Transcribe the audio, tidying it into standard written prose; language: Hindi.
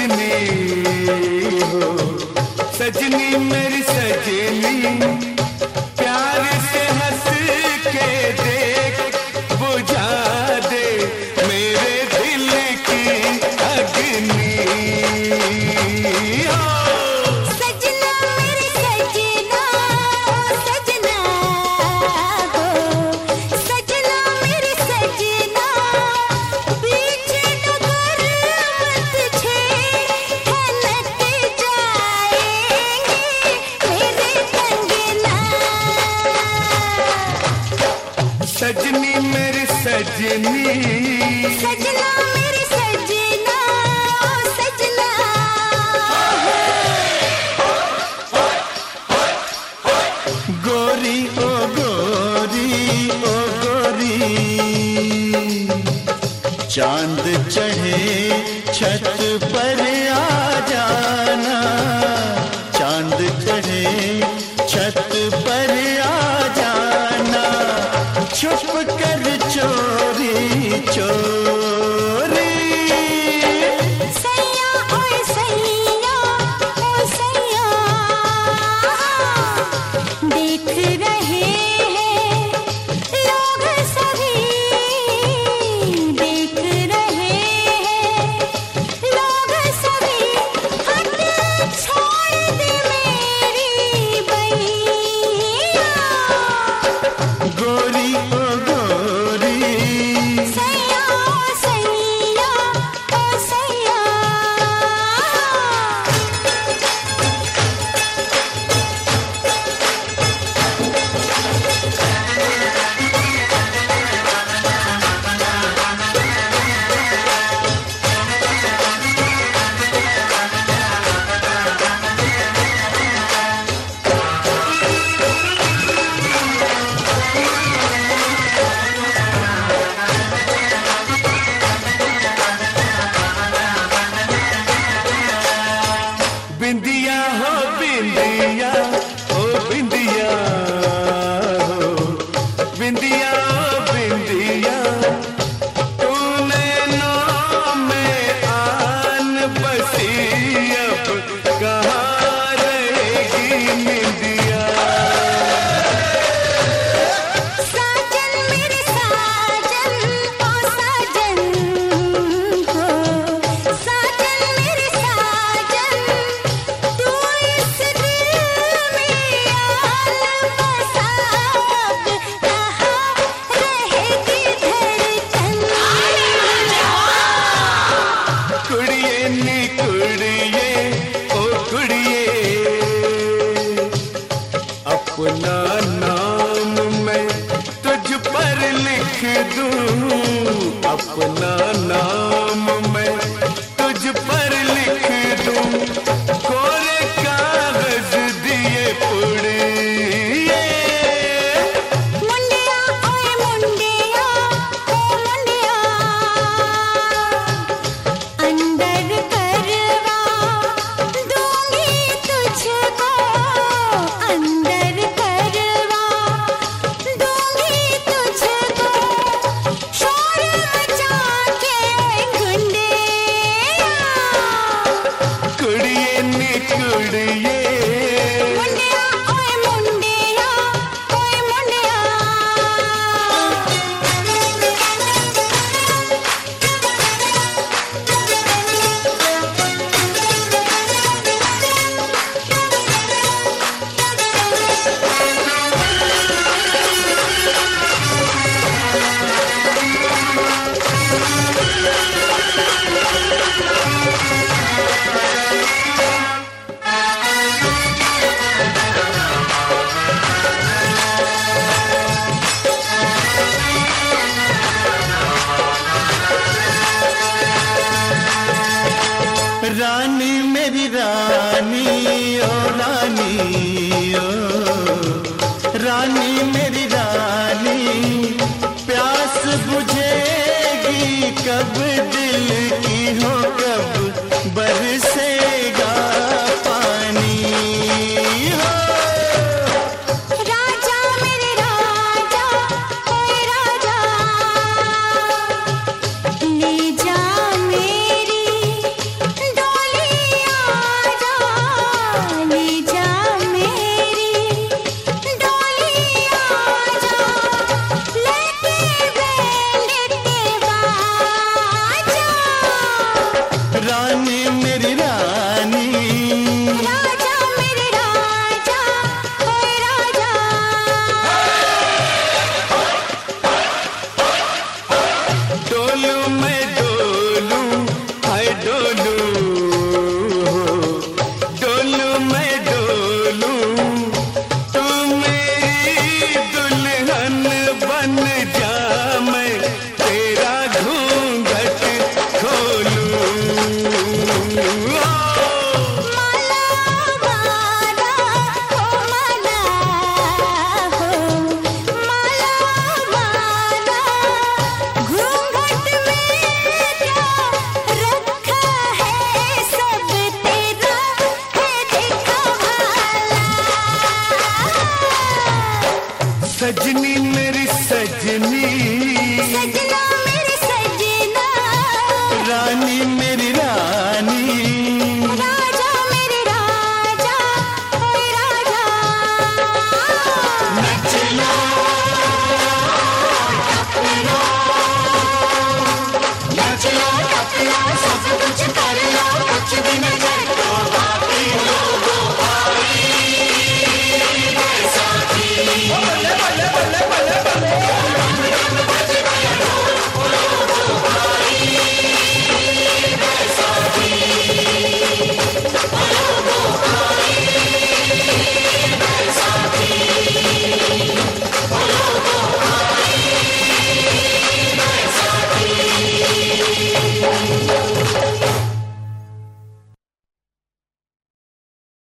सजनी हो, सजनी मेरी सजनी, प्यार से हंस के देख, बुझा दे मेरे दिल की अग्नि हो। सजना मेरे सजना, सजना हो, सजना मेरे सजना, बीच डगर मत छेड़, खनक जाएंगे मेरे कंगना। सजनी मेरी सजनी, सजना मेरे सजना, सजना। गोरी ओ गोरी ओ गोरी, चांद चढ़े छत पर आ जाना, चांद चढ़े छत पर आ जाना, छुप कर चोरी चोरी। सैया ओए सैया, ओ सैया, देख रहे हैं लोग सभी, देख रहे हैं लोग सभी, हट छोड़ दे मेरी बैया। गोरी ओ गोरी, सैया ओ सैया, ओ सैया। बिंदिया हो बिंदिया, ओ बिंदिया हो, बिंदिया ओ बिंदिया, तू नैनों में आन बसी, अब कहाँ रहेगी निंदिया। साजन मेरे साजन, ओ साजन हो, साजन मेरे साजन, तू इस दिल में आन बसा, अब कहाँ रहेगी धड़कन। कुड़िए नी कुड़िए ओ कुड़िए, अपना नाम मैं तुझ पर लिख दूं, अपना नाम मैं तुझ पर लिख दूं, कोरे कागज दिए पुड़िए। मुंडिया ओए मुंडिया, ओ मुंडिया, अंदर करवा दूंगी तुझको, अंदर करवा दूंगी तुझको, शोर मचा के गुंडिया। कुड़िए नी कुड़िए, मुंडिया ओए मुंडिया, ओए मुंडिया। रानी मेरी रानी ओ रानी ओ, रानी मेरी रानी, प्यास बुझेगी कब दिल की हो, कब बरसेगा पानी हो। राजा मेरे राजा, ओए राजा, ले जा मेरी डोली ओ